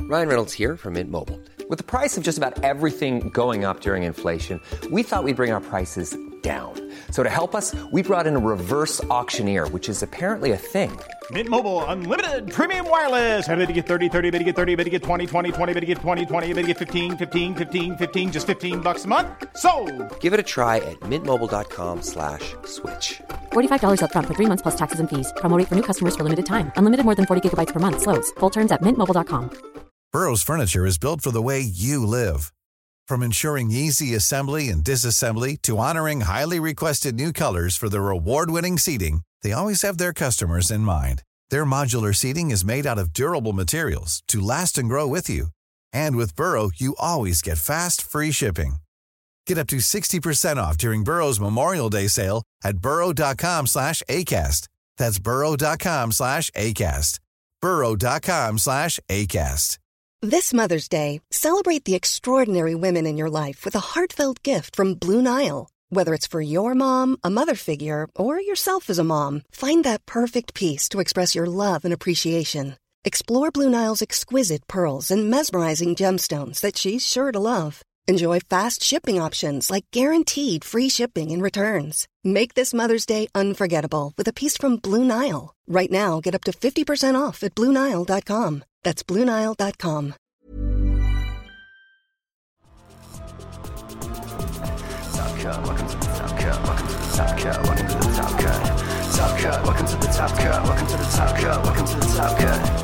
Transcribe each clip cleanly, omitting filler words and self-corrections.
Ryan Reynolds here from Mint Mobile. With the price of just about everything going up during inflation, we thought we'd bring our prices down. So to help us, we brought in a reverse auctioneer, which is apparently a thing. Mint Mobile Unlimited Premium Wireless. How to get 30, 30, bit to get 30, bit to get 20, 20, 20, bit to get 20, 20, bit to get 15, 15, 15, 15, just $15 a month? Sold! Give it a try at mintmobile.com/switch. $45 up front for 3 months plus taxes and fees. Promo rate for new customers for limited time. Unlimited more than 40 gigabytes per month. Slows full terms at mintmobile.com. Burrow's furniture is built for the way you live. From ensuring easy assembly and disassembly to honoring highly requested new colors for their award-winning seating, they always have their customers in mind. Their modular seating is made out of durable materials to last and grow with you. And with Burrow, you always get fast, free shipping. Get up to 60% off during Burrow's Memorial Day sale at burrow.com/ACAST. That's burrow.com/ACAST. burrow.com/ACAST. This Mother's Day, celebrate the extraordinary women in your life with a heartfelt gift from Blue Nile. Whether it's for your mom, a mother figure, or yourself as a mom, find that perfect piece to express your love and appreciation. Explore Blue Nile's exquisite pearls and mesmerizing gemstones that she's sure to love. Enjoy fast shipping options like guaranteed free shipping and returns. Make this Mother's Day unforgettable with a piece from Blue Nile. Right now, get up to 50% off at BlueNile.com. That's BlueNile.com. Top Cut, welcome to the Top Cut, welcome to the Top Cut, welcome to the Top Cut. Top Cut, welcome to the Top Cut, welcome to the Top Cut, welcome to the Top Cut.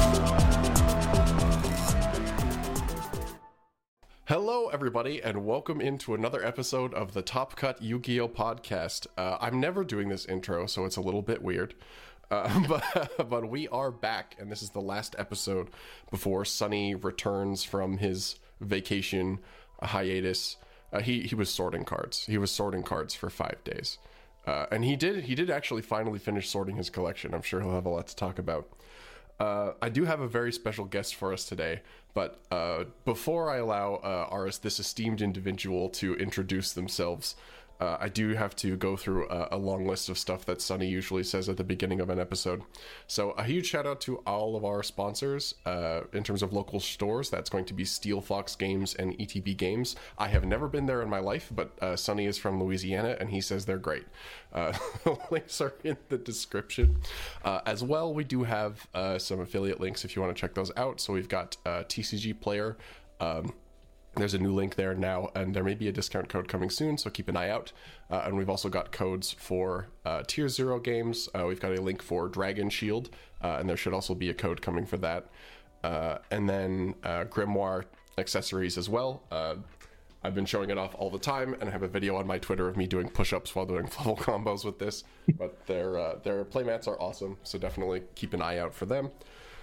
Hello, everybody, and welcome into another episode of the Top Cut Yu-Gi-Oh! Podcast. I'm never doing this intro, so it's a little bit weird. But we are back, and this is the last episode before Sunny returns from his vacation hiatus. He was sorting cards. He was sorting cards for 5 days. And he did actually finally finish sorting his collection. I'm sure he'll have a lot to talk about. I do have a very special guest for us today, but before I allow this esteemed individual to introduce themselves, I do have to go through a long list of stuff that Sunny usually says at the beginning of an episode. So a huge shout out to all of our sponsors in terms of local stores. That's going to be Steel Fox Games and ETB Games. I have never been there in my life, but Sunny is from Louisiana and he says they're great. Links are in the description. As well, we do have some affiliate links if you want to check those out. So we've got TCG Player. There's a new link there now, and there may be a discount code coming soon, so keep an eye out. And we've also got codes for Tier 0 games. We've got a link for Dragon Shield, and there should also be a code coming for that. And then Grimoire accessories as well. I've been showing it off all the time, and I have a video on my Twitter of me doing push-ups while doing level combos with this. But their playmats are awesome, so definitely keep an eye out for them.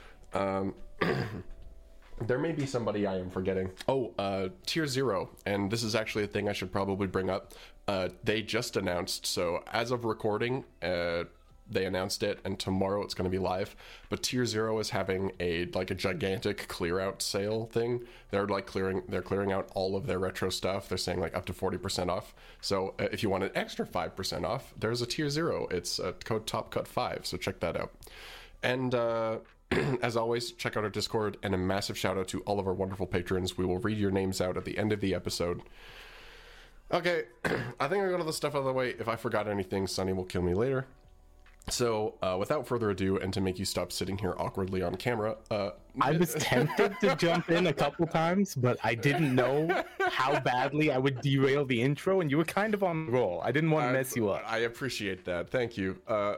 There may be somebody I am forgetting. Tier 0, and this is actually a thing I should probably bring up. They just announced, so as of recording, they announced it, and tomorrow it's going to be live. But Tier 0 is having a gigantic clear out sale thing. They're clearing out all of their retro stuff. They're saying up to 40% off. So if you want an extra 5% off, there's a Tier 0. It's code TOPCUT5, so check that out. And as always, check out our Discord, and a massive shout out to all of our wonderful patrons. We will read your names out at the end of the episode. Okay, I think I got all the stuff out of the way. If I forgot anything, Sunny will kill me later. So, without further ado, and to make you stop sitting here awkwardly on camera, I was tempted to jump in a couple times, but I didn't know how badly I would derail the intro, and you were kind of on the roll. I didn't want to mess you up. I appreciate that. Thank you.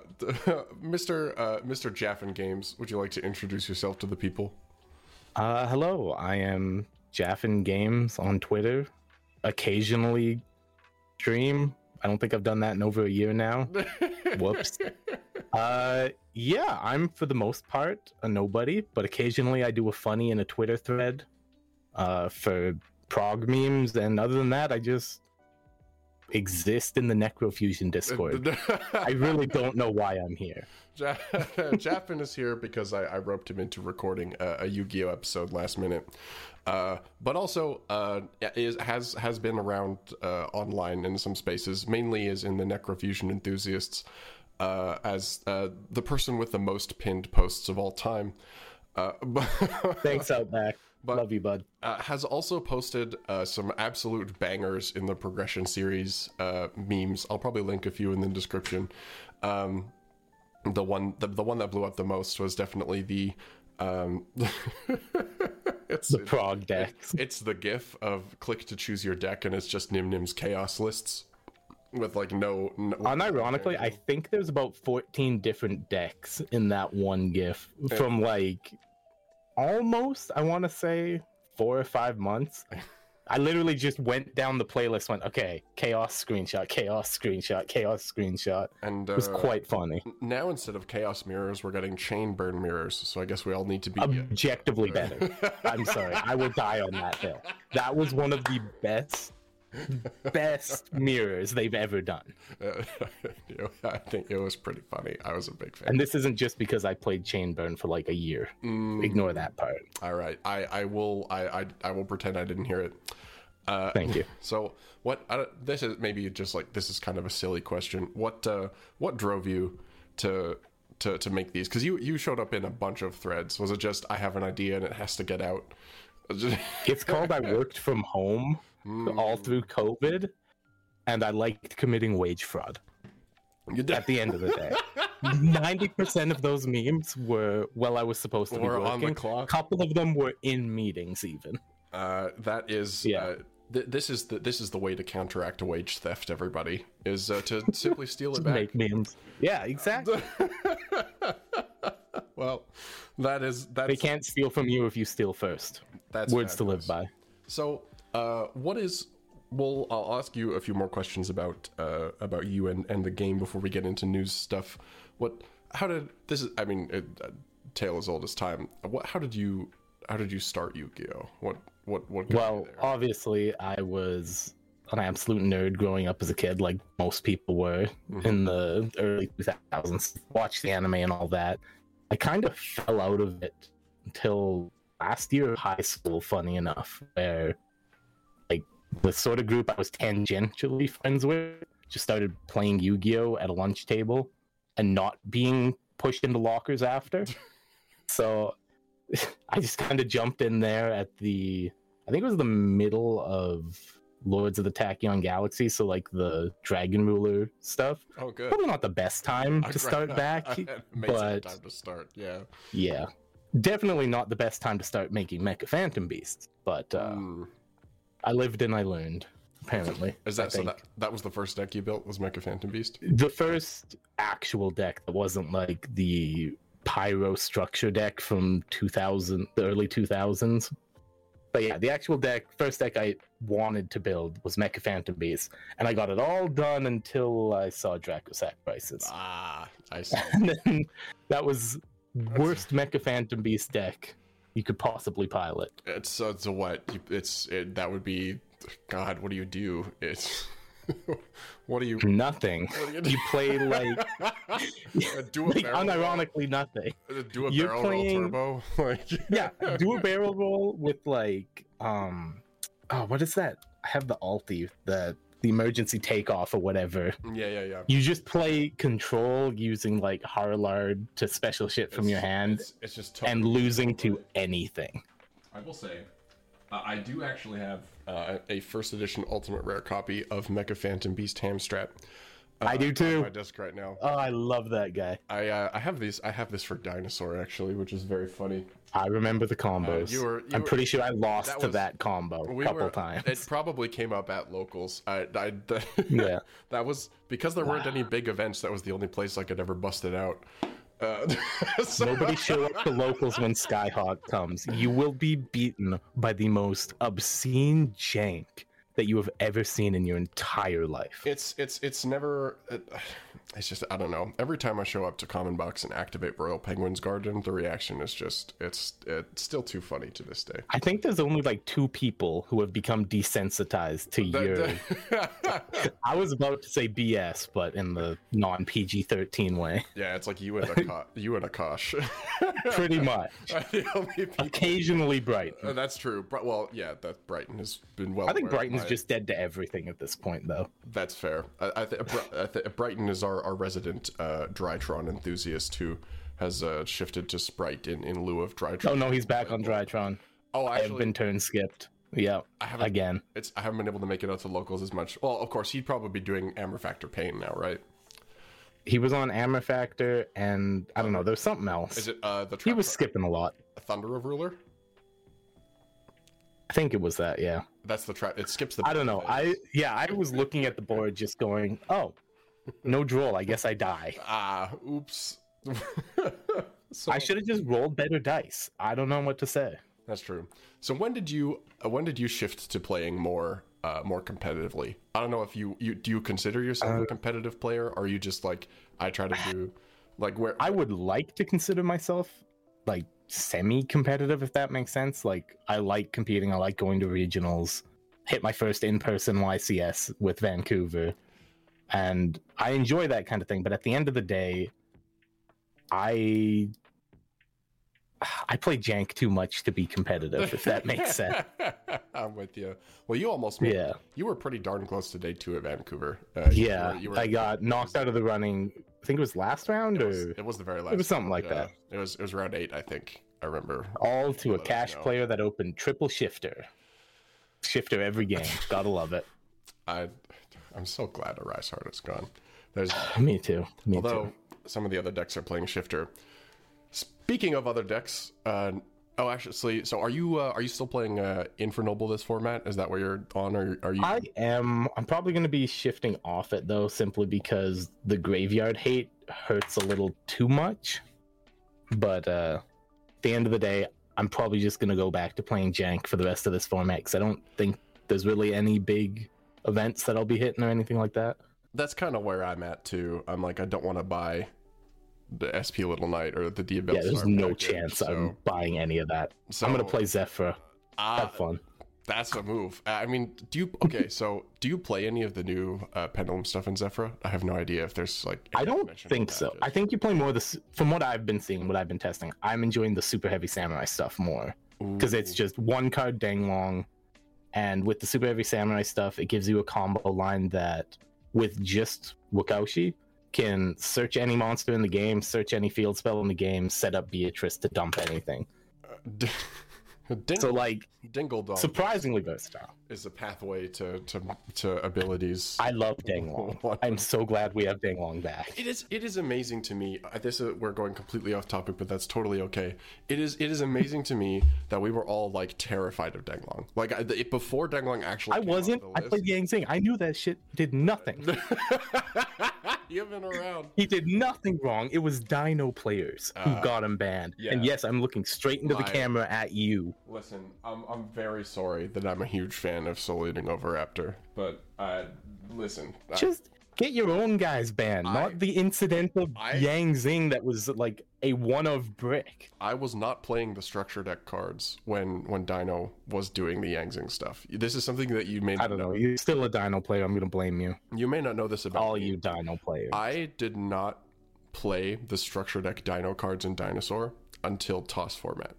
Mr. Jaffin Games, would you like to introduce yourself to the people? Hello, I am Jaffin Games on Twitter. Occasionally stream. I don't think I've done that in over a year now. Whoops. Yeah, I'm for the most part a nobody, but occasionally I do a funny in a Twitter thread for prog memes, and other than that, I just exist in the Necrofusion Discord. I really don't know why I'm here. Jaffin is here because I roped him into recording a Yu-Gi-Oh episode last minute, but also has been around online in some spaces. Mainly is in the Necrofusion enthusiasts as the person with the most pinned posts of all time. Thanks, Outback. But, love you, bud. Has also posted some absolute bangers in the progression series memes. I'll probably link a few in the description. The one that blew up the most was definitely the it's the prog deck. It's the GIF of click to choose your deck, and it's just Nim Nim's chaos lists with like no. Unironically, I think there's about 14 different decks in that one GIF from like almost, I want to say 4 or 5 months. I literally just went down the playlist, went, okay, chaos screenshot, chaos screenshot, chaos screenshot. And it was quite funny. Now, instead of chaos mirrors, we're getting chain burn mirrors. So I guess we all need to be objectively better. I'm sorry, I will die on that hill. That was one of the best mirrors they've ever done. I think it was pretty funny. I was a big fan. And this isn't just because I played chain burn for like a year. Ignore that part. All right, I will pretend I didn't hear it. Thank you. So what? This is maybe just like, this is kind of a silly question. What drove you to make these? Because you showed up in a bunch of threads. Was it just, I have an idea and it has to get out? It's called I worked from home all through COVID, and I liked committing wage fraud. At the end of the day, 90% of those memes were while I was supposed to be working. On the clock. A couple of them were in meetings, even. That is, this is the way to counteract wage theft. Everybody is to simply steal it back. Make memes. Yeah, exactly. Well, that's they can't steal from you if you steal first. That's words fabulous. To live by. So, what is? Well, I'll ask you a few more questions about you and the game before we get into news stuff. How did this? I mean, tale as old as time. How did you start Yu-Gi-Oh? What well, obviously, I was an absolute nerd growing up as a kid, like most people were in the early 2000s. Watched the anime and all that. I kind of fell out of it until last year of high school, funny enough, where like the sort of group I was tangentially friends with just started playing Yu-Gi-Oh at a lunch table and not being pushed into lockers after. So I just kind of jumped in there at I think it was the middle of Lords of the Tachyon Galaxy, so like the Dragon Ruler stuff. Oh, good. Probably not the best time to start back, but time to start. Yeah. Definitely not the best time to start making Mecha Phantom Beasts, but I lived and I learned, apparently. Is that so? That was the first deck you built, was Mecha Phantom Beast? The first actual deck that wasn't like the Pyro structure deck from the early 2000s. But yeah, the actual first deck I wanted to build was Mecha Phantom Beast, and I got it all done until I saw Draco Sacrifices. Ah, I see. And then that was worst Mecha Phantom Beast deck you could possibly pilot. It's what? That would be, God, what do you do? It's what do you? Nothing. You play like do a barrel unironically nothing. Do a barrel roll turbo. Yeah, do a barrel roll with like what is that? I have the alti, the emergency takeoff or whatever. Yeah. You just play control using like Harlard to special shit from your hand. It's just totally and losing to anything. I will say, I do actually have a first edition Ultimate Rare copy of Mecha Phantom Beast Hamstrat. I do too. On my desk right now. Oh, I love that guy. I have these. I have this for Dinosaur actually, which is very funny. I remember the combos. I'm pretty sure I lost to that combo a couple times. It probably came up at locals. Yeah. That was because there weren't any big events. That was the only place I could ever bust it out. Nobody show up to locals when Skyhawk comes. You will be beaten by the most obscene jank that you have ever seen in your entire life. It's never. It's just, I don't know. Every time I show up to Common Box and activate Royal Penguin's Garden, the reaction is just it's still too funny to this day. I think there's only like 2 people who have become desensitized to your. I was about to say BS, but in the non PG-13 way. Yeah, it's like you and Akash. Pretty much. The only people... Occasionally Brighton. That's true. Well, yeah, that Brighton has been well. I think Brighton's just dead to everything at this point, though. That's fair. I think Brighton is our resident Drytron enthusiast who has shifted to Sprite in lieu of Drytron. Oh no, he's back on Drytron. Oh, actually, I've been turn skipped. Yeah, I haven't been able to make it out to locals as much. Well, of course, he'd probably be doing Amber Factor Pain now, right? He was on Amber Factor, and I don't know. There's something else. Is it he was skipping a lot. Thunder of Ruler? I think it was that. Yeah. That's the trap. It skips the. I don't know. I was looking at the board, just going, "Oh, no droll. I guess I die." Oops. I should have just rolled better dice. I don't know what to say. That's true. So when did you shift to playing more competitively? I don't know if do you consider yourself a competitive player, or are you just like I try to do like where I would like to consider myself like semi-competitive, if that makes sense. Like I like competing, I like going to regionals, hit my first in-person YCS with Vancouver, and I enjoy that kind of thing. But at the end of the day, I play jank too much to be competitive, if that makes sense. I'm with you. Well, you were pretty darn close to day 2 at Vancouver. I got knocked out of the running. I think it was last round, it was the very last. It was something like that. It was round 8, I think. I remember. All to a cash player that opened triple shifter every game. Gotta love it. I'm so glad Arise Heart is gone. Me too. Although some of the other decks are playing shifter. Speaking of other decks, actually, so are you still playing Infernoble this format? Is that where you're on, or are you? I am. I'm probably going to be shifting off it though, simply because the graveyard hate hurts a little too much. But at the end of the day, I'm probably just going to go back to playing jank for the rest of this format, because I don't think there's really any big events that I'll be hitting or anything like that. That's kind of where I'm at too. I'm like, I don't want to buy the SP Little Knight or the Diabellstar. Yeah, there's no chance I'm buying any of that. So I'm gonna play Zephyr. Have fun. That's a move. I mean, do you play any of the new Pendulum stuff in Zephyr? I have no idea if there's like. I don't think so. I think you play more from what I've been seeing, what I've been testing. I'm enjoying the Super Heavy Samurai stuff more, because it's just one card Danglong, and with the Super Heavy Samurai stuff, it gives you a combo line that with just Wakaushi can search any monster in the game, search any field spell in the game, set up Beatrice to dump anything. So like Dingle Dong surprisingly versatile is a pathway to abilities. I love Danglong. I'm so glad we have Danglong back. It is amazing to me. We're going completely off topic, but that's totally okay. It is amazing to me that we were all like terrified of Danglong. Like before Danglong actually. I wasn't. I played Yang Zing. I knew that shit did nothing. You've been around. He did nothing wrong. It was Dino players who got him banned. Yeah. And yes, I'm looking straight into the camera at you. Listen, I'm very sorry that I'm a huge fan of Soul Eating Oviraptor, but listen. Just get your own guys banned, not the incidental Yang Zing that was like a one-of brick. I was not playing the structure deck cards when Dino was doing the Yang Zing stuff. This is something that you may not know. I don't know. You're still a Dino player. I'm going to blame you. You may not know this about all you Dino players. I did not play the structure deck Dino cards in Dinosaur until TOS format.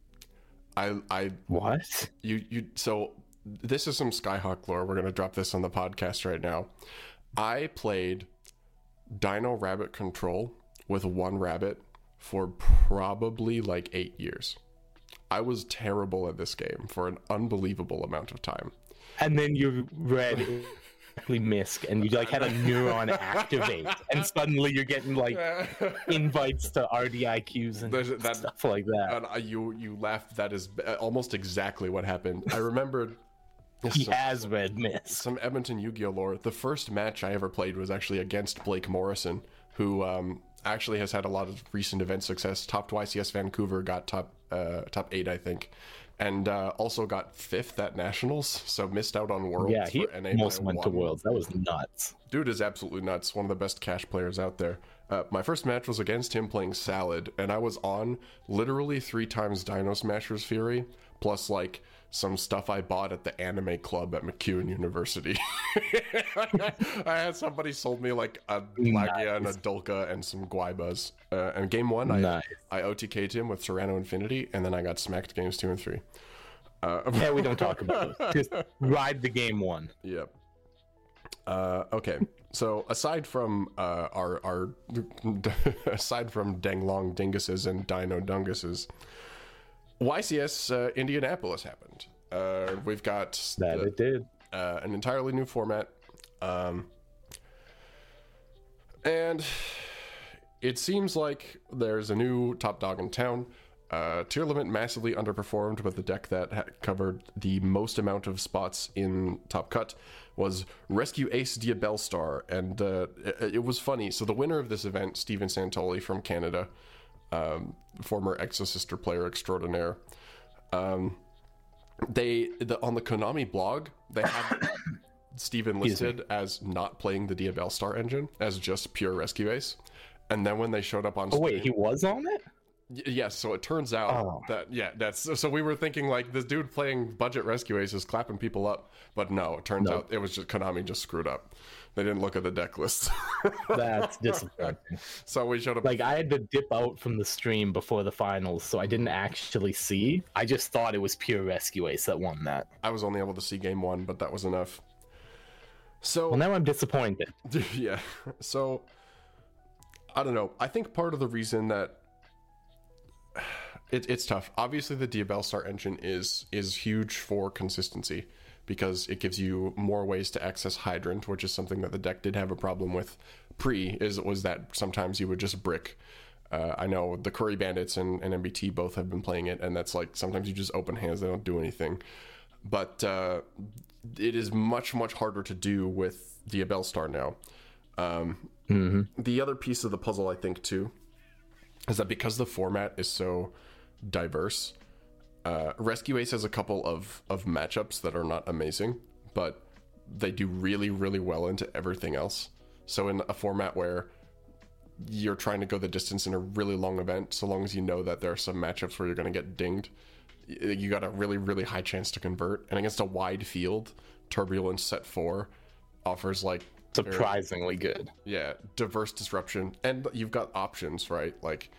What? So this is some Skyhawk lore. We're going to drop this on the podcast right now. I played Dino Rabbit Control with one rabbit for probably like 8 years. I was terrible at this game for an unbelievable amount of time. And then you read Misk and you like had a neuron activate, and suddenly you're getting like invites to RDIQs and stuff like that. And you laughed. That is almost exactly what happened. I remembered. He has read Misk. Some Edmonton Yu-Gi-Oh lore. The first match I ever played was actually against Blake Morrison, who actually has had a lot of recent event success. Topped YCS Vancouver, got top 8, I think. And also got 5th at Nationals, so missed out on Worlds. Yeah, he almost went to Worlds. That was nuts. Dude is absolutely nuts. One of the best cash players out there. My first match was against him playing Salad, and I was on literally 3 times Dino Smasher's Fury, plus like some stuff I bought at the anime club at McEwen University. I had somebody sold me like a Lagia and a Dulka and some Guaibas. And game 1, I OTK'd him with Serrano Infinity, and then I got smacked games 2 and 3. Yeah, we don't talk about it. Just ride the game 1. Yep. Okay, so aside from our aside from Danglong Dinguses and Dino Dunguses, YCS Indianapolis happened. We've got It did. An entirely new format, and it seems like there's a new top dog in town. Tier limit massively underperformed, but the deck that covered the most amount of spots in Top Cut was Rescue Ace Diabellstar, and it was funny. So the winner of this event, Steven Santoli from Canada, former Exosister player extraordinaire, on the Konami blog, they had Steven listed as not playing the Diabellstar engine, as just pure Rescue Ace. And then when they showed up on stream, wait, he was on it? Yes, so it turns out that's so we were thinking like this dude playing budget Rescue Ace is clapping people up, but no, it turns out it was just Konami just screwed up. They didn't look at the deck list. That's disappointing. So we showed up like I had to dip out from the stream before the finals, so I didn't actually see. I just thought it was pure Rescue Ace that won that. I was only able to see game one, but that was enough. So well, now I'm disappointed. Yeah. So I don't know. I think part of the reason that it's tough. Obviously, the Diabellstar engine is huge for consistency because it gives you more ways to access Hydrant, which is something that the deck did have a problem with was that sometimes you would just brick. I know the Curry Bandits and MBT both have been playing it, and that's like sometimes you just open hands, they don't do anything. But it is much, much harder to do with Diabellstar now. The other piece of the puzzle, I think, too, is that because the format is so diverse, Rescue Ace has a couple of matchups that are not amazing, but they do really, really well into everything else. So in a format where you're trying to go the distance in a really long event, so long as you know that there are some matchups where you're going to get dinged, you got a really, really high chance to convert. And against a wide field, Turbulence set 4 offers like surprisingly good. Yeah, diverse disruption, and you've got options, right? Like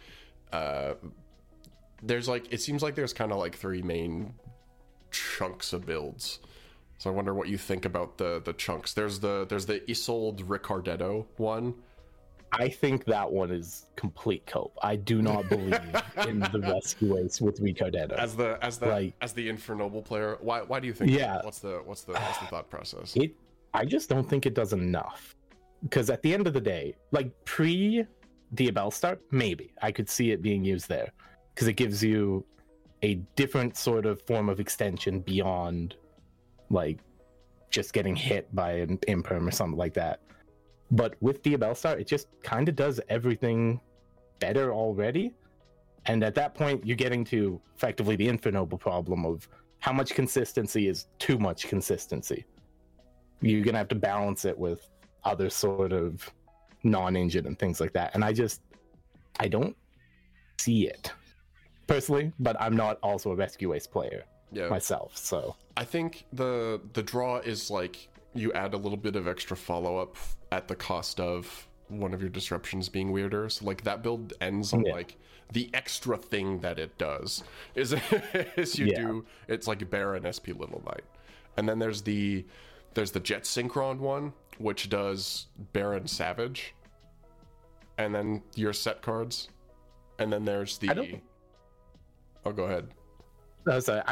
there's like, it seems like there's kind of like 3 main chunks of builds. So I wonder what you think about the chunks. There's the Isolde Ricardetto one. I think that one is complete cope. I do not believe in the Rescue Ace with Ricardetto. As the Infernoble player, why do you think? Yeah. What's the thought process? I just don't think it does enough. Because at the end of the day, like pre-Diabellstar, maybe I could see it being used there. Because it gives you a different sort of form of extension beyond like just getting hit by an imperm or something like that. But with Diabellstar, it just kind of does everything better already. And at that point, you're getting to effectively the Infernoble problem of how much consistency is too much consistency. You're going to have to balance it with other sort of non-engine and things like that. And I don't see it personally, but I'm not also a Rescue Ace player myself. So I think the draw is like you add a little bit of extra follow-up at the cost of one of your disruptions being weirder. So like that build ends on like the extra thing that it does is do it's like Baron SP Little Knight. And then there's the Jet Synchron one, which does Baron Savage, and then your set cards, and then there's the oh, go ahead. No, sorry.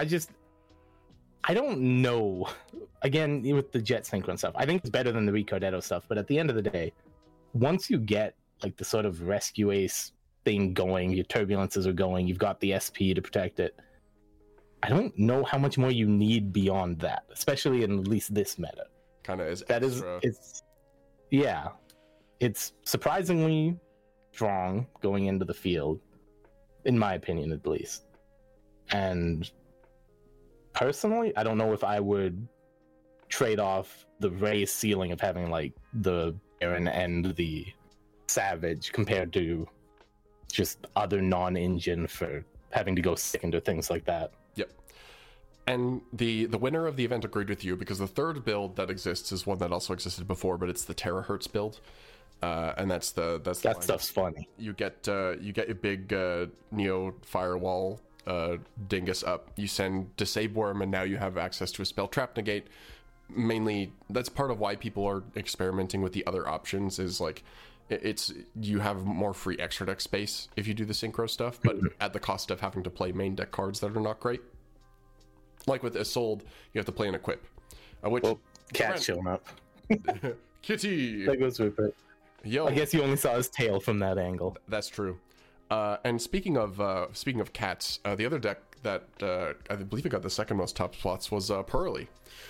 I don't know. Again, with the Jet Synchron stuff, I think it's better than the Ricardetto stuff, but at the end of the day, once you get like the sort of Rescue Ace thing going, your turbulences are going, you've got the SP to protect it, I don't know how much more you need beyond that, especially in at least this meta. Kind of is that extra. It's surprisingly strong going into the field, in my opinion at least. And personally, I don't know if I would trade off the raised ceiling of having like the Baron and the Savage compared to just other non-engine for having to go second or things like that. Yep. And the winner of the event agreed with you because the third build that exists is one that also existed before, but it's the Terahertz build. And that's that stuff's funny. You get a big Neo Firewall Dingus up. You send Disabworm, and now you have access to a spell Trap Negate. mainly that's part of why people are experimenting with the other options. Is like it's you have more free extra deck space if you do the synchro stuff, but at the cost of having to play main deck cards that are not great. Like with Isolde, you have to play an equip. Which Cat's showing up. Kitty. That goes with it. Yo, I guess you only saw his tail from that angle. That's true. And speaking of cats, the other deck that I believe it got the second most top spots was Pearly.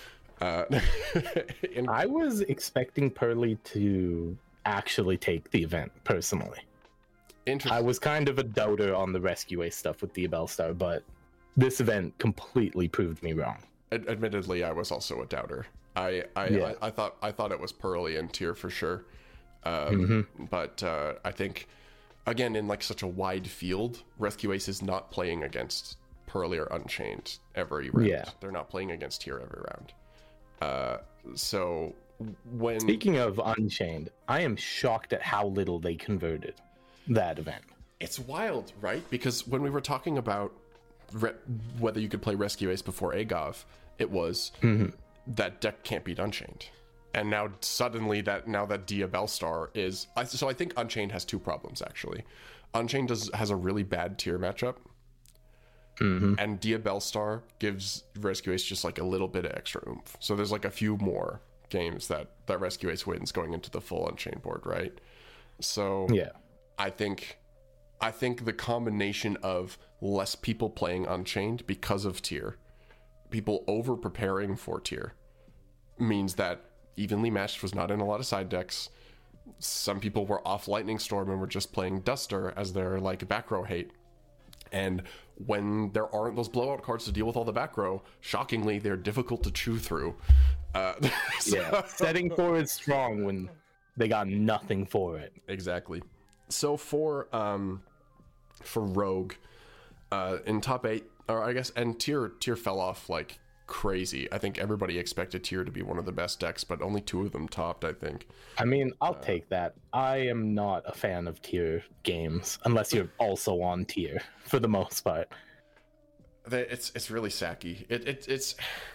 I was expecting Pearly to actually take the event personally. I was kind of a doubter on the Rescue Ace stuff with the Bellstar, but this event completely proved me wrong. Admittedly, I was also a doubter. I thought it was Pearly and Tier for sure. But I think, again, in like such a wide field, Rescue Ace is not playing against Pearly or Unchained every round. Yeah. They're not playing against Tier every round. So when speaking of Unchained, I am shocked at how little they converted that event. It's wild, right? Because when we were talking about whether you could play Rescue Ace before Agov, it was that deck can't beat Unchained. And now suddenly that Dia Bellstar is... So I think Unchained has two problems, actually. Unchained has a really bad Tier matchup. And Dia Bellstar gives Rescue Ace just like a little bit of extra oomph. So there's like a few more games that Rescue Ace wins going into the full Unchained board, right? So yeah, I think the combination of less people playing Unchained because of Tier, people over preparing for Tier, means that Evenly Matched was not in a lot of side decks. Some people were off Lightning Storm and were just playing Duster as their like back row hate. And when there aren't those blowout cards to deal with all the back row, shockingly, they're difficult to chew through. Yeah, setting forward strong when they got nothing for it. Exactly. So for Rogue, in top 8, or I guess, and Tier fell off like crazy. I think everybody expected Tier to be one of the best decks, but only 2 of them topped, I think. I mean, I'll take that. I am not a fan of Tier games unless you're also on Tier for the most part. It's really sacky. It's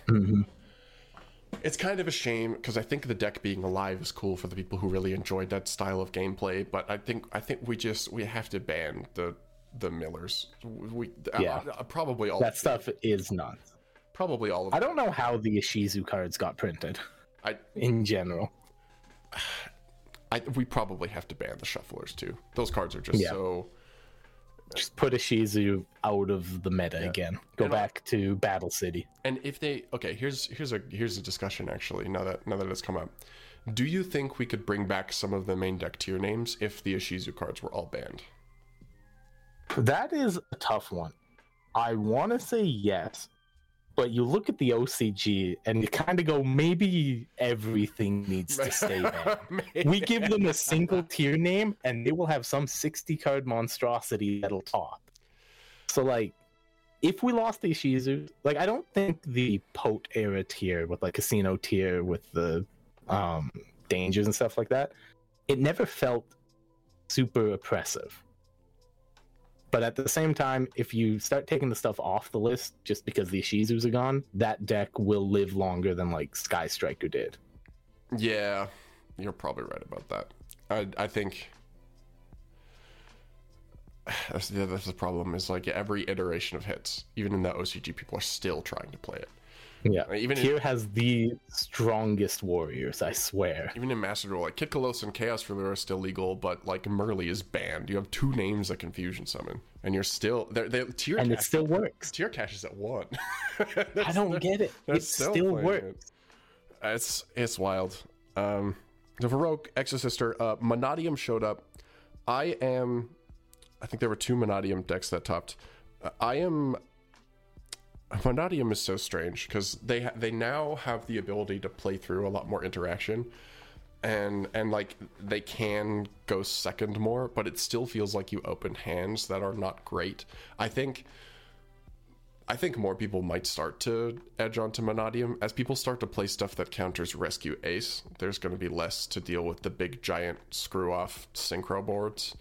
it's kind of a shame because I think the deck being alive is cool for the people who really enjoyed that style of gameplay, but I think we have to ban the Millers. Probably all that stuff is nuts. Probably all of I don't know how the Ishizu cards got printed. In general, we probably have to ban the Shufflers too. Those cards are just so. Just put Ishizu out of the meta again. Go back to Battle City. And if they here's a discussion actually. Now that it's come up, do you think we could bring back some of the main deck Tier names if the Ishizu cards were all banned? That is a tough one. I want to say yes, but you look at the OCG and you kind of go, maybe everything needs to stay banned. We give them a single Tier name and they will have some 60 card monstrosity that'll top. So like, if we lost the Ishizu, like I don't think the Pote era Tier with like Casino Tier with the dangers and stuff like that, it never felt super oppressive. But at the same time, if you start taking the stuff off the list just because the Ishizus are gone, that deck will live longer than like Sky Striker did. Yeah, you're probably right about that. I think that's the problem. Is like every iteration of hits, even in that OCG, people are still trying to play it. Yeah, even Tier has the strongest warriors, I swear. Even in Master Duel, like Kid Kolos and Chaos Ruler are still legal, but like Merly is banned. You have 2 names that Confusion Summon, and you're still Tier. And it still works. Tier Cash is at 1. I don't get it. It still works. It's wild. The Rogue Exorcister, Monadium showed up. I think there were 2 Monadium decks that topped. Monadium is so strange because they now have the ability to play through a lot more interaction, and like they can go second more, but it still feels like you open hands that are not great. I think more people might start to edge onto Monadium as people start to play stuff that counters Rescue Ace. There's going to be less to deal with the big giant screw off synchro boards.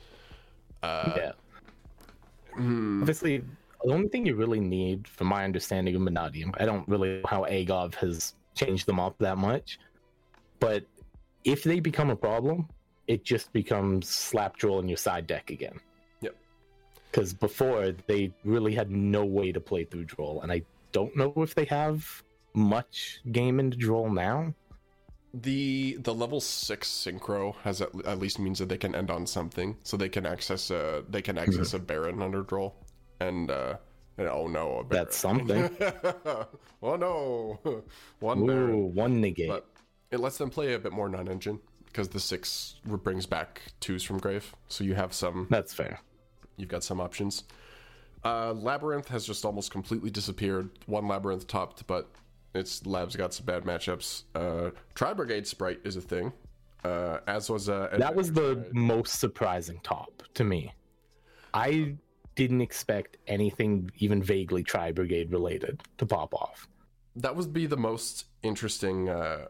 Obviously, the only thing you really need, from my understanding of Monadium, I don't really know how Agov has change them up that much. But if they become a problem, it just becomes slap droll in your side deck again. Yep. Because before, they really had no way to play through droll, and I don't know if they have much game into droll now. The level 6 synchro has at least means that they can end on something, so they can access a Baron under droll, and oh no, a Baron. That's something. Oh no, Ooh, Baron. one negate. But it lets them play a bit more non-engine because the 6 brings back 2s from grave, so you have some. That's fair. You've got some options. Labyrinth has just almost completely disappeared. One Labyrinth topped, but its lab's got some bad matchups. Tri-Brigade Sprite is a thing, as was that was the most surprising top to me. I didn't expect anything even vaguely Tri-Brigade related to pop off. That would be the most interesting. I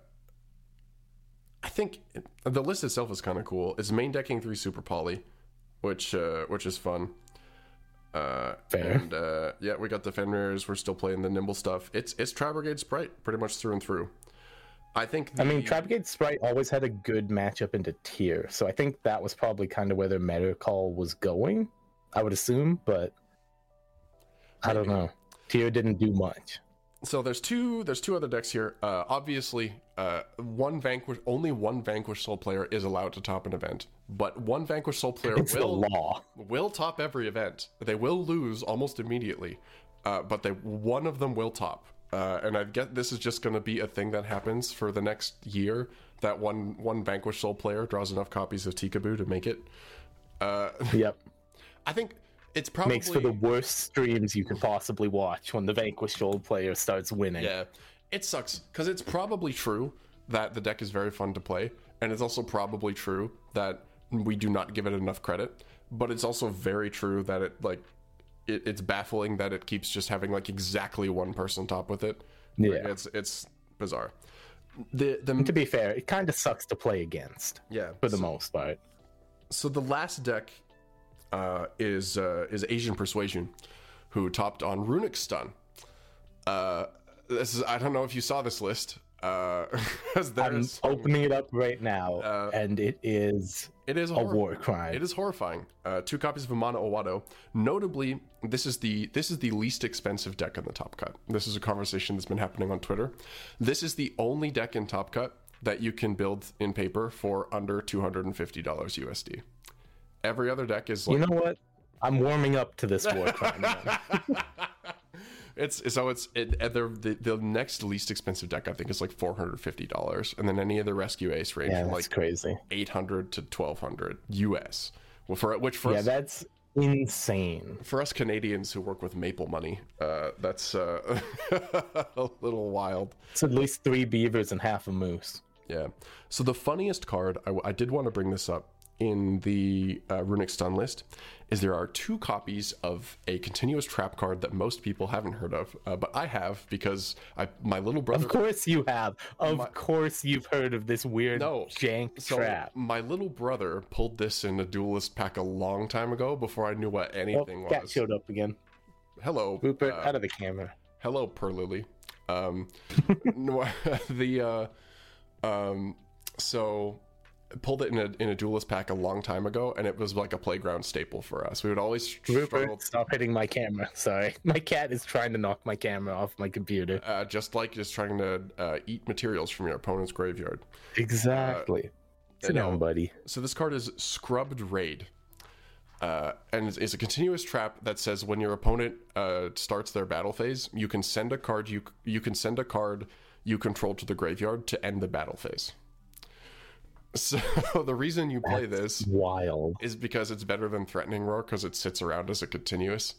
think the list itself is kind of cool. It's main decking 3 Super Poly, which is fun. Fair. And yeah, we got the Fenrir's. We're still playing the Nimble stuff. It's Tri-Brigade Sprite pretty much through and through. I think. I mean, Tri-Brigade Sprite always had a good matchup into tier, so I think that was probably kind of where their meta call was going. I would assume, but I don't know. Tier didn't do much. So there's two other decks here. Obviously, only one Vanquished Soul player is allowed to top an event, but one Vanquished Soul player will top every event. They will lose almost immediately, but one of them will top. And I get this is just going to be a thing that happens for the next year. That one Vanquished Soul player draws enough copies of Tikaboo to make it. Yep. I think it's probably makes for the worst streams you could possibly watch when the Vanquished Soul player starts winning. Yeah, it sucks because it's probably true that the deck is very fun to play, and it's also probably true that we do not give it enough credit. But it's also very true that it's baffling that it keeps just having like exactly one person top with it. Yeah, it's bizarre. To be fair, it kind of sucks to play against. Yeah, for the most part. So the last deck is Asian Persuasion, who topped on Runic Stun. I don't know if you saw this list. I'm opening it up right now, and it is a war crime. It is horrifying. 2 copies of Amana Owado. Notably, this is the least expensive deck in the Top Cut. This is a conversation that's been happening on Twitter. This is the only deck in Top Cut that you can build in paper for under $250 USD. Every other deck is like... You know what? I'm warming up to this war crime. The next least expensive deck I think is like $450, and then any of the Rescue Ace range from like crazy $800 to $1,200 US. Well, for us, that's insane. For us Canadians who work with maple money, that's a little wild. It's at least 3 beavers and half a moose. Yeah. So the funniest card, I did want to bring this up in the Runic Stun list, is there are 2 copies of a continuous trap card that most people haven't heard of, but I have because my little brother... Of course you have. Of course you've heard of this weird jank trap. My little brother pulled this in a Duelist pack a long time ago before I knew what anything was. Cat showed up again. Hello. Rupert, out of the camera. Hello, Perlily. So... pulled it in a Duelist pack a long time ago, and it was like a playground staple for us. We would always struggle. Stop hitting my camera. Sorry, my cat is trying to knock my camera off my computer. Just trying to eat materials from your opponent's graveyard. Exactly. Sit down, buddy. So this card is Scrubbed Raid, and it's a continuous trap that says when your opponent starts their battle phase, you can send a card you can send a card you control to the graveyard to end the battle phase. So the reason you play this wild is because it's better than Threatening Roar because it sits around as a continuous.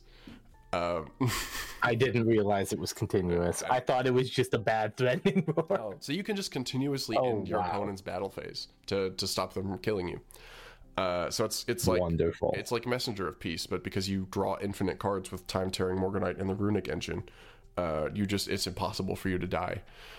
I didn't realize it was continuous. I thought it was just a bad Threatening Roar. Oh, so you can just continuously end your opponent's battle phase to stop them from killing you. So it's like wonderful. It's like Messenger of Peace, but because you draw infinite cards with Time Tearing Morganite and the Runic engine, it's impossible for you to die.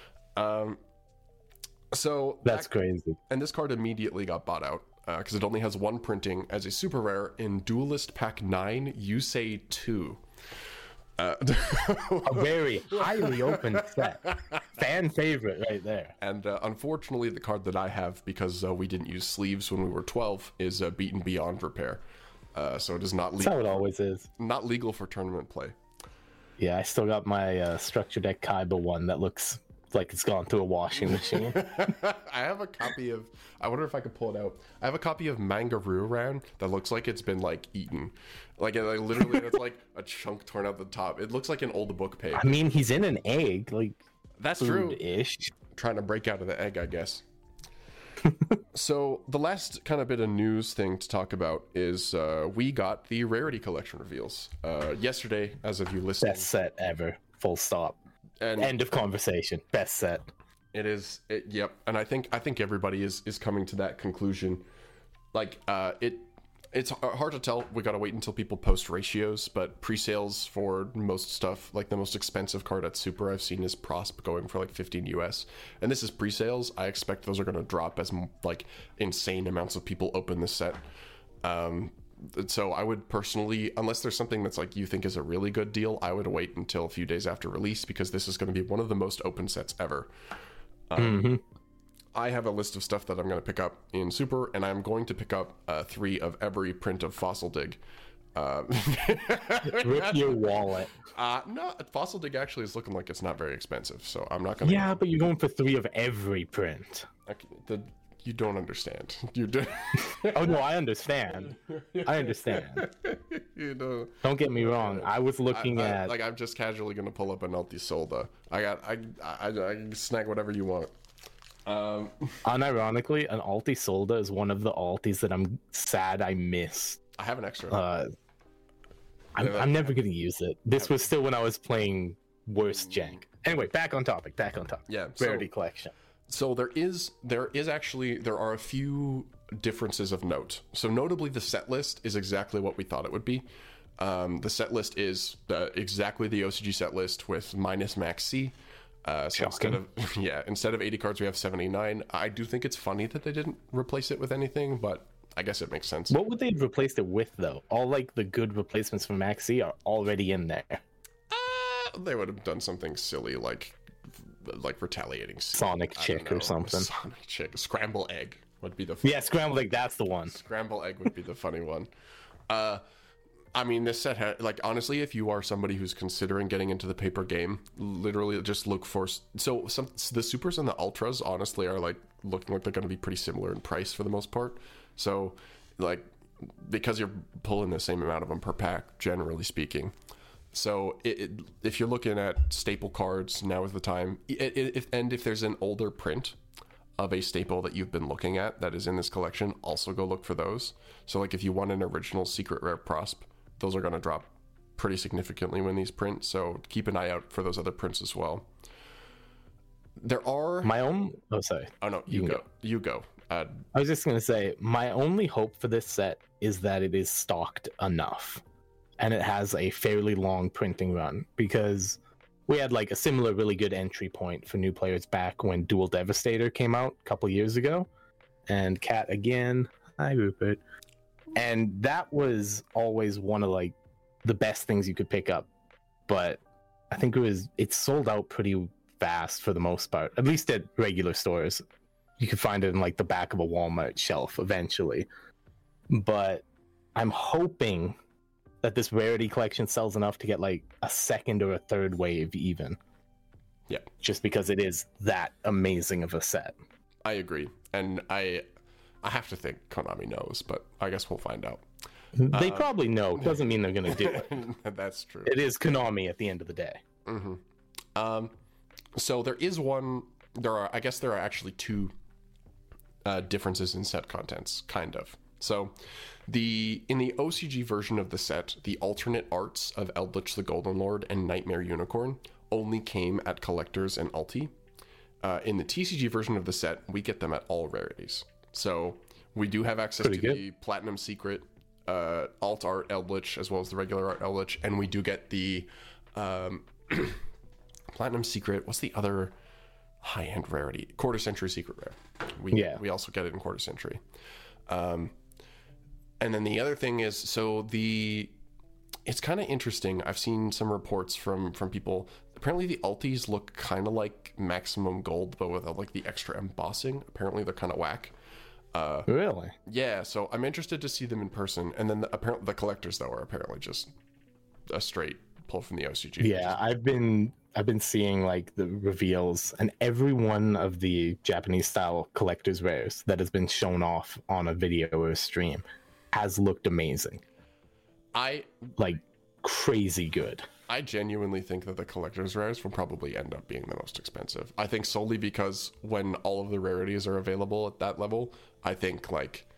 So that's crazy. And this card immediately got bought out because it only has 1 printing as a super rare in Duelist Pack 9 Yusei 2. A very highly open set Fan favorite right there. And unfortunately, the card that I have, because we didn't use sleeves when we were 12, is Beaten Beyond Repair. So it is not legal. That's how it always is. Not legal for tournament play. Yeah, I still got my Structure Deck Kaiba one that looks like it's gone through a washing machine. I have a copy of, I wonder if I could pull it out. I have a copy of Mangaruran that looks like it's been like eaten. Like literally it's like a chunk torn out the top. It looks like an old book page. I mean, he's in an egg, like that's true. Ish. Trying to break out of the egg, I guess. So the last kind of bit of news thing to talk about is we got the Rarity Collection reveals yesterday, as of you listening. Best set ever. Full stop. And end of conversation. Best set. It is. Yep. And I think everybody is coming to that conclusion. Like it's hard to tell. We gotta wait until people post ratios, but pre-sales for most stuff, like the most expensive card at Super I've seen is Prosp going for like 15 US, and this is pre-sales. I expect those are gonna drop as like insane amounts of people open this set. So I would personally, unless there's something that's like you think is a really good deal, I would wait until a few days after release, because this is going to be one of the most open sets ever. I have a list of stuff that I'm going to pick up in Super, and I'm going to pick up 3 of every print of Fossil Dig. Rip your wallet. No, Fossil Dig actually is looking like it's not very expensive, so I'm not going to... Yeah, but you're going for 3 of every print. You don't understand. You do. Oh no, I understand. I understand. You know. Don't get me wrong. I was looking at like I'm just casually gonna pull up an Altisolda. I can snag whatever you want. Unironically, an Altisolda is one of the Altis that I'm sad I missed. I have an extra. I'm never gonna use it. This was still when I was playing worse jank. Anyway, back on topic. Yeah. Rarity collection. So there are a few differences of note. So notably, the set list is exactly what we thought it would be. The set list is exactly the OCG set list with minus max C. So instead of 80 cards, we have 79. I do think it's funny that they didn't replace it with anything, but I guess it makes sense. What would they have replaced it with, though? All like the good replacements for Max C are already in there. They would have done something silly like retaliating Sonic Chick or something. Sonic Chick. Scramble Egg would be the Scramble Egg, that's the one. Scramble Egg would be the funny one. I mean, this set like, honestly, if you are somebody who's considering getting into the paper game, literally just look for the supers and the ultras honestly are like looking like they're going to be pretty similar in price for the most part. So like, because you're pulling the same amount of them per pack, generally speaking. So if you're looking at staple cards, now is the time. If there's an older print of a staple that you've been looking at that is in this collection, also go look for those. So like if you want an original secret rare Prosp, those are going to drop pretty significantly when these print. So keep an eye out for those other prints as well. There are... Oh no, you go. I was just going to say, my only hope for this set is that it is stocked enough. And it has a fairly long printing run, because we had like a similar really good entry point for new players back when Dual Devastator came out a couple years ago. And Cat again, hi Rupert. And that was always one of like the best things you could pick up. But I think it sold out pretty fast for the most part, at least at regular stores. You could find it in like the back of a Walmart shelf eventually. But I'm hoping that this Rarity collection sells enough to get like a second or a third wave even. Yeah. Just because it is that amazing of a set. I agree. And I have to think Konami knows, but I guess we'll find out. They probably know. Doesn't mean they're going to do it. That's true. It is Konami at the end of the day. Mm-hmm. So there are actually 2 differences in set contents, kind of. So in the OCG version of the set, the alternate arts of Eldritch the Golden Lord and Nightmare Unicorn only came at Collectors and Alti. In the TCG version of the set, we get them at all rarities. So we do have access to the Platinum Secret alt art Eldritch as well as the regular art Eldritch, and we do get the Platinum Secret. What's the other high-end rarity? Quarter Century Secret Rare. We also get it in Quarter Century. And then the other thing is, it's kind of interesting. I've seen some reports from people. apparently the Altis look kind of like Maximum Gold, but without like the extra embossing. Apparently they're kind of whack. Really? Yeah, so I'm interested to see them in person. And then apparently the collectors, though, are apparently just a straight pull from the OCG. Yeah, I've been seeing like the reveals, and every one of the Japanese style collector's rares that has been shown off on a video or a stream has looked amazing. Like crazy good. I genuinely think that the collector's rares will probably end up being the most expensive. I think solely because when all of the rarities are available at that level, I think like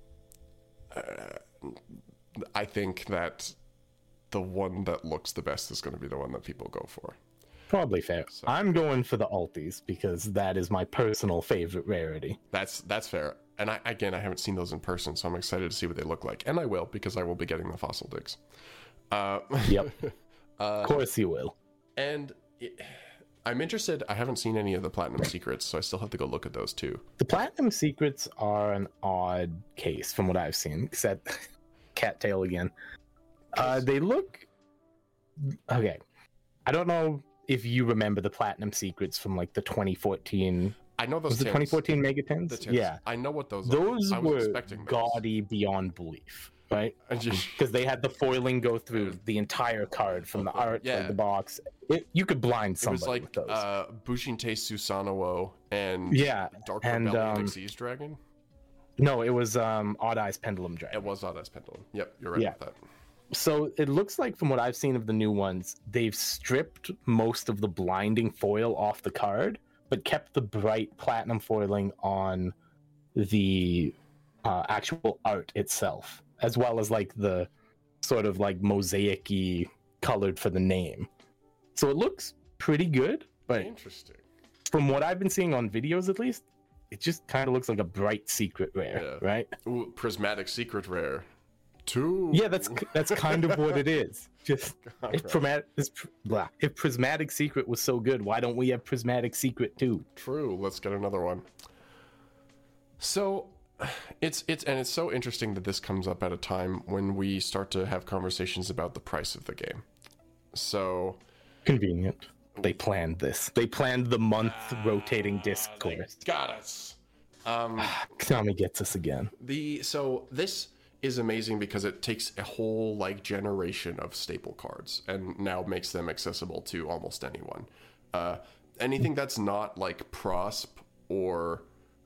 I think that the one that looks the best is going to be the one that people go for. Probably fair. So, I'm going for the Altis because that is my personal favorite rarity. That's fair. And I haven't seen those in person, so I'm excited to see what they look like. And I will, because I will be getting the fossil digs. Yep. Of course you will. And I'm interested. I haven't seen any of the Platinum Secrets, so I still have to go look at those too. The Platinum Secrets are an odd case from what I've seen, except cattail again. They look... Okay. I don't know if you remember the Platinum Secrets from like the 2014... I know those. Was it 2014 Megatins? Yeah. I know what those are. Those were expecting gaudy beyond belief, right? Because they had the foiling go through the entire card from the art to the box. You could blind somebody. It was like with those. Bushinte Susanoo and Dark Rebellion Xyz Dragon. No, it was Odd Eyes Pendulum Dragon. It was Odd Eyes Pendulum. Yep, you're right about that. So it looks like from what I've seen of the new ones, they've stripped most of the blinding foil off the card, but kept the bright platinum foiling on the actual art itself, as well as like the sort of like mosaic-y colored for the name. So it looks pretty good, but interesting. From what I've been seeing on videos, at least, it just kind of looks like a bright secret rare, right? Ooh, prismatic secret rare. 2. Yeah, that's kind of what it is. Just if Prismatic Secret was so good, why don't we have Prismatic Secret too? True. Let's get another one. So it's so interesting that this comes up at a time when we start to have conversations about the price of the game. So convenient. They planned this. They planned the month rotating disc course. Got us. Konami gets us again. So this is amazing because it takes a whole like generation of staple cards and now makes them accessible to almost anyone. Anything that's not like Prosp or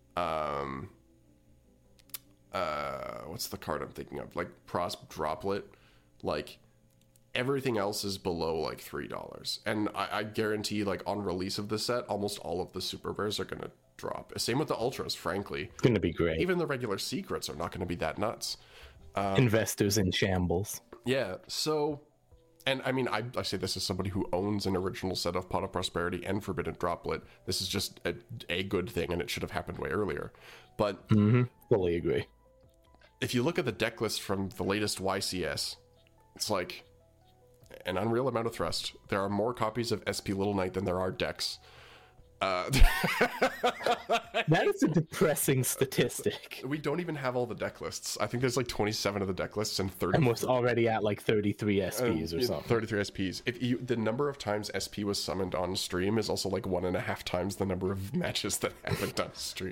what's the card I'm thinking of? Like Prosp Droplet, like everything else is below like $3. And I guarantee like on release of the set, almost all of the super rares are gonna drop. Same with the ultras, frankly. It's gonna be great. Even the regular secrets are not gonna be that nuts. Investors in shambles. Yeah, so, and I mean, I say this as somebody who owns an original set of Pot of Prosperity and Forbidden Droplet. This is just a good thing, and it should have happened way earlier. But fully agree. If you look at the deck list from the latest YCS, it's like an unreal amount of thrust. There are more copies of SP Little Knight than there are decks. That is a depressing statistic. We don't even have all the deck lists. I think there's like 27 of the deck lists and 30. And we're already at like 33 SPs or something. 33 SPs. The number of times SP was summoned on stream is also like 1.5 times the number of matches that happened on stream.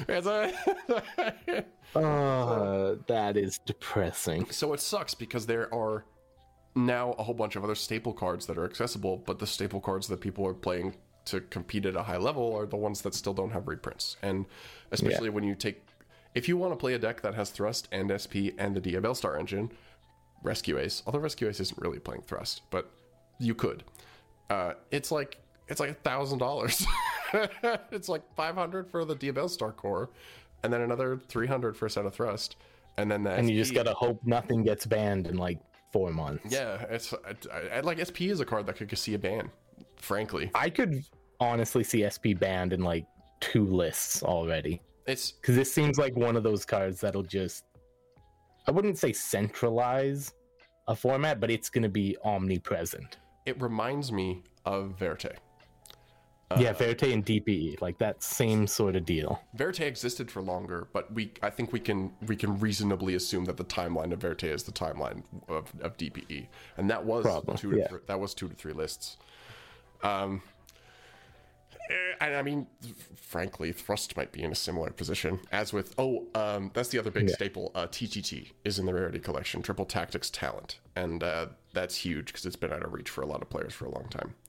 That is depressing. So it sucks because there are now a whole bunch of other staple cards that are accessible, but the staple cards that people are playing to compete at a high level are the ones that still don't have reprints. And especially when you if you want to play a deck that has Thrust and SP and the Dia Bellstar engine, Rescue Ace, although Rescue Ace isn't really playing Thrust, but you could. It's like $1,000. It's like $500 for the Dia Bellstar core, and then another $300 for a set of Thrust, and then and you just gotta hope nothing gets banned in like 4 months. Yeah, it's like SP is a card that could see a ban. Frankly, I could honestly see SP banned in like 2 lists already. It's because this seems like one of those cards that'll just, I wouldn't say centralize a format, but it's going to be omnipresent. It reminds me of Verte. Verte and DPE, like that same sort of deal. Verte existed for longer, but I think we can reasonably assume that the timeline of Verte is the timeline of DPE, and that was 2 to 3 lists. I mean, frankly, Thrust might be in a similar position as with. That's the other big staple. TTT is in the Rarity Collection, Triple Tactics Talent, and that's huge because it's been out of reach for a lot of players for a long time.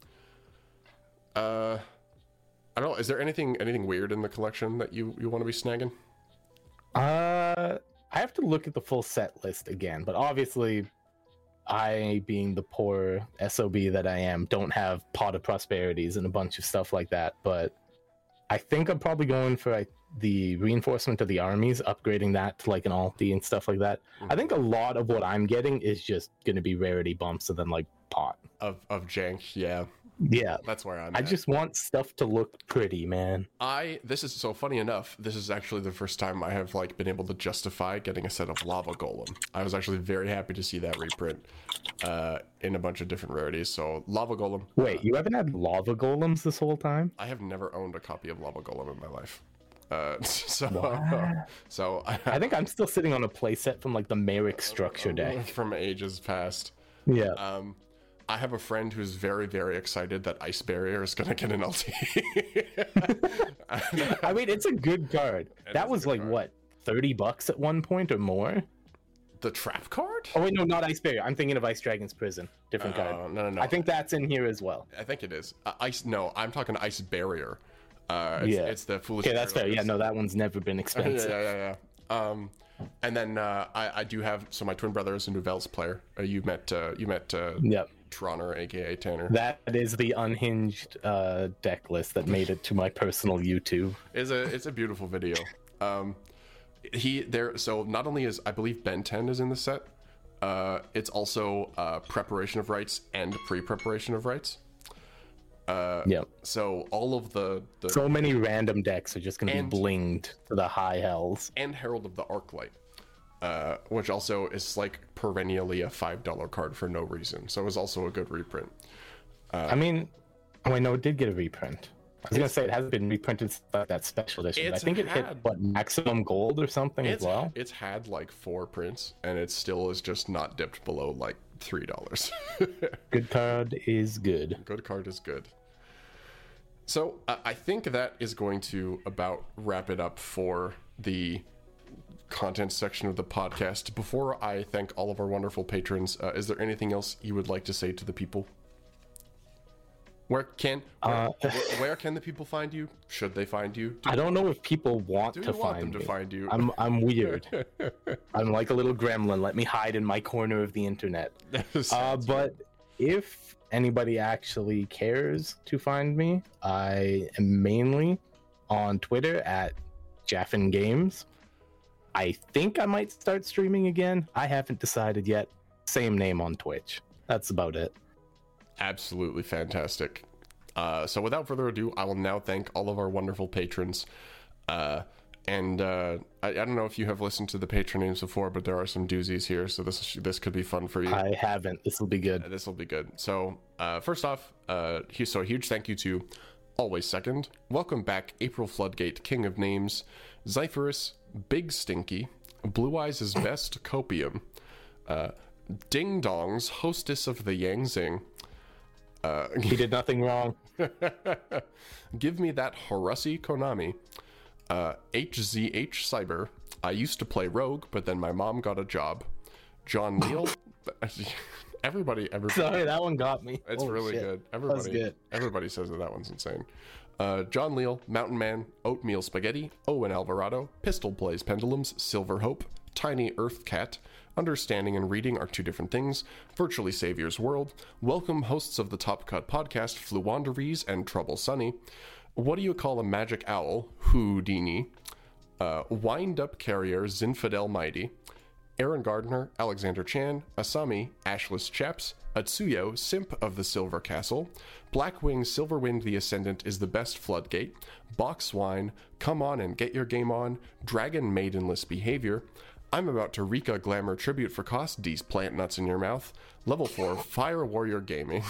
I don't know. Is there anything weird in the collection that you want to be snagging? I have to look at the full set list again, but obviously, I, being the poor SOB that I am, don't have Pot of Prosperities and a bunch of stuff like that, but I think I'm probably going for the reinforcement of the armies, upgrading that to like an alti and stuff like that. I think a lot of what I'm getting is just going to be rarity bumps and then like Pot. Of jank, yeah. Yeah. That's where I'm I at. just want stuff to look pretty, man. This is so funny enough, this is actually the first time I have like been able to justify getting a set of Lava Golem. I was actually very happy to see that reprint in a bunch of different rarities. So Lava Golem. Wait, you haven't had Lava Golems this whole time? I have never owned a copy of Lava Golem in my life. So I think I'm still sitting on a playset from like the Merrick structure deck. From ages past. Yeah. I have a friend who's very, very excited that Ice Barrier is going to get an LT. I mean, it's a good card. That was like, what, $30 at one point or more? The trap card? Oh, wait, no, not Ice Barrier. I'm thinking of Ice Dragon's Prison. Different card. No. I think that's in here as well. I think it is. I'm talking Ice Barrier. It's the Foolish. Okay, that's fair. Yeah, no, that one's never been expensive. Yeah. And then I do have, so my twin brother is a Nouvelles player. You met Yep. Troner, aka Tanner. That is the unhinged deck list that made it to my personal YouTube. It's a beautiful video. So not only is, I believe, Ben 10 is in the set, it's also preparation of rights and pre-preparation of rights. Yep. So all of the so many random decks are just going to be blinged to the high hells. And Herald of the Arclight, which also is like perennially a $5 card for no reason. So it was also a good reprint. I mean, no, it did get a reprint. I was going to say it hasn't been reprinted like that special edition. I think it hit maximum gold or something as well. It's had like 4 prints, and it still is just not dipped below like $3. Good card is good. Good card is good. So I think that is going to about wrap it up for the content section of the podcast. Before I thank all of our wonderful patrons, is there anything else you would like to say to the people? Where can the people find you? Should they find you? I don't know if people want to find you. I'm weird. I'm like a little gremlin. Let me hide in my corner of the internet. But if anybody actually cares to find me, I am mainly on Twitter at Jaffin Games. I think I might start streaming again. I haven't decided yet. Same name on Twitch. That's about it. Absolutely fantastic. So without further ado, I will now thank all of our wonderful patrons. I don't know if you have listened to the patron names before, but there are some doozies here, so this could be fun for you. I haven't. This will be good. This will be good. So first off, a huge thank you to Always Second. Welcome back, April Floodgate, King of Names, Zyphorus, Big Stinky, Blue Eyes' Best Copium, Ding Dongs, Hostess of the Yang Zing. He did nothing wrong. Give me that Horusi Konami. HZH Cyber. I used to play Rogue, but then my mom got a job. John Neal. Everybody. Sorry, that one got me. It's really good. Everybody says that one's insane. John Leal, Mountain Man, Oatmeal Spaghetti, Owen Alvarado, Pistol Plays Pendulums, Silver Hope, Tiny Earth Cat, Understanding and reading are two different things, Virtually Savior's World, Welcome hosts of the Top Cut podcast, Fluwanderies and Trouble Sunny, What Do You Call a Magic Owl, Houdini, Wind Up Carrier, Zinfidel Mighty, Aaron Gardner, Alexander Chan, Asami, Ashless Chaps, Atsuyo, Simp of the Silver Castle, Blackwing Silverwind the Ascendant is the best Floodgate, Boxwine, Come On and Get Your Game On, Dragon Maidenless Behavior, I'm About to Rika Glamour Tribute for Cost, D's Plant Nuts in Your Mouth, Level 4, Fire Warrior Gaming,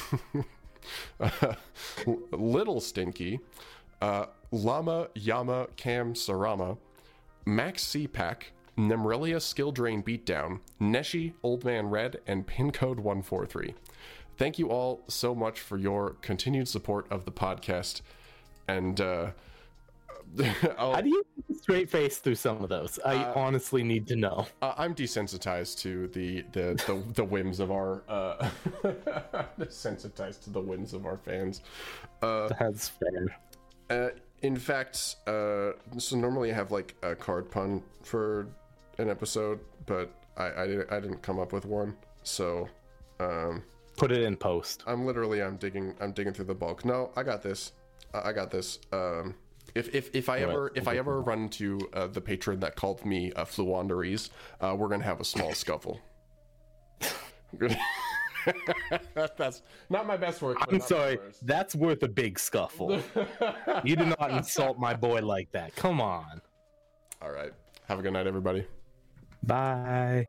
Little Stinky, Llama Yama Cam Sarama, Max CPAC, Nemrelia Skill Drain Beatdown, Neshi, Old Man Red, and Pin Code 143. thank you all so much for your continued support of the podcast. And how do you keep a straight face through some of those? I honestly need to know. I'm desensitized to the whims of our desensitized to the whims of our fans. That's fair. In fact, so normally I have like a card pun for an episode, but I didn't come up with one. So put it in post. I'm digging through the bulk. No, I got this. I got this. If I ever run into the patron that called me Fluanderies, we're gonna have a small scuffle. That's not my best work. I'm sorry. That's worth a big scuffle. You do not insult my boy like that. Come on. All right. Have a good night, everybody. Bye.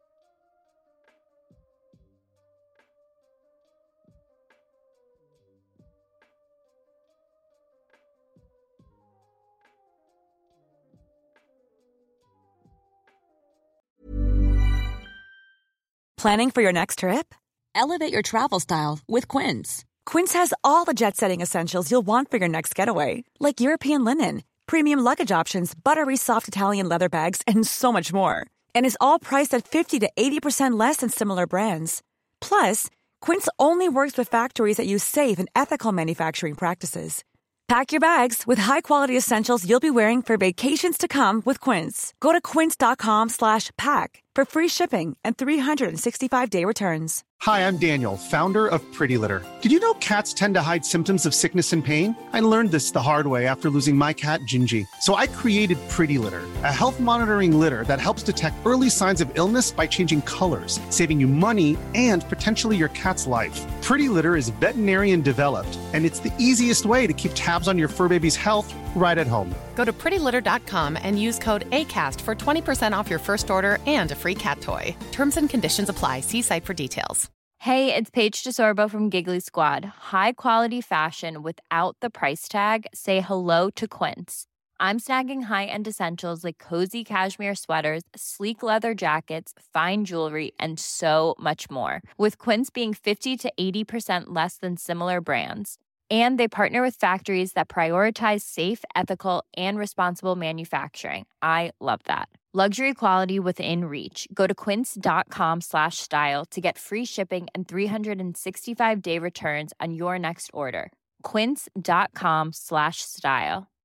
Planning for your next trip? Elevate your travel style with Quince. Quince has all the jet-setting essentials you'll want for your next getaway, like European linen, premium luggage options, buttery soft Italian leather bags, and so much more. And is all priced at 50 to 80% less than similar brands. Plus, Quince only works with factories that use safe and ethical manufacturing practices. Pack your bags with high-quality essentials you'll be wearing for vacations to come with Quince. Go to quince.com/pack for free shipping and 365-day returns. Hi, I'm Daniel, founder of Pretty Litter. Did you know cats tend to hide symptoms of sickness and pain? I learned this the hard way after losing my cat, Gingy. So I created Pretty Litter, a health monitoring litter that helps detect early signs of illness by changing colors, saving you money and potentially your cat's life. Pretty Litter is veterinarian developed, and it's the easiest way to keep tabs on your fur baby's health right at home. Go to prettylitter.com and use code ACAST for 20% off your first order and a free cat toy. Terms and conditions apply. See site for details. Hey, it's Paige DeSorbo from Giggly Squad. High quality fashion without the price tag. Say hello to Quince. I'm snagging high-end essentials like cozy cashmere sweaters, sleek leather jackets, fine jewelry, and so much more. With Quince being 50 to 80% less than similar brands. And they partner with factories that prioritize safe, ethical, and responsible manufacturing. I love that. Luxury quality within reach. Go to quince.com/style to get free shipping and 365-day returns on your next order. Quince.com/style.